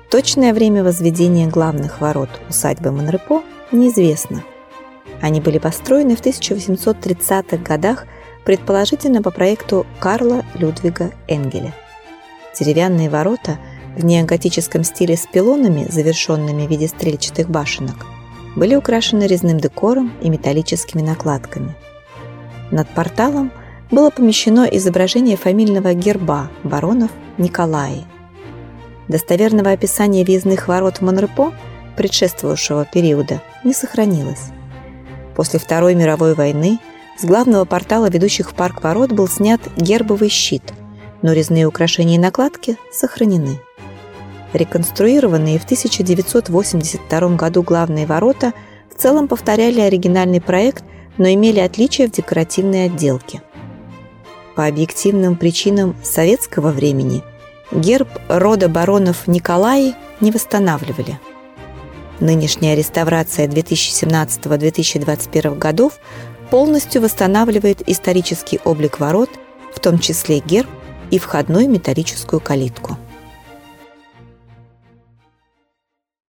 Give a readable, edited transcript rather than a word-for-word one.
Точное время возведения главных ворот усадьбы Монрепо неизвестно. Они были построены в 1830-х годах, предположительно по проекту Карла Людвига Энгеля. Деревянные ворота в неоготическом стиле с пилонами, завершенными в виде стрельчатых башенок, были украшены резным декором и металлическими накладками. Над порталом было помещено изображение фамильного герба баронов Николаи. Достоверного описания въездных ворот Монрепо предшествовавшего периода не сохранилось. После Второй мировой войны с главного портала, ведущих в парк ворот, был снят гербовый щит, но резные украшения и накладки сохранены. Реконструированные в 1982 году главные ворота в целом повторяли оригинальный проект, но имели отличия в декоративной отделке. По объективным причинам советского времени герб рода баронов Николаи не восстанавливали. Нынешняя реставрация 2017-2021 годов полностью восстанавливает исторический облик ворот, в том числе герб и входную металлическую калитку.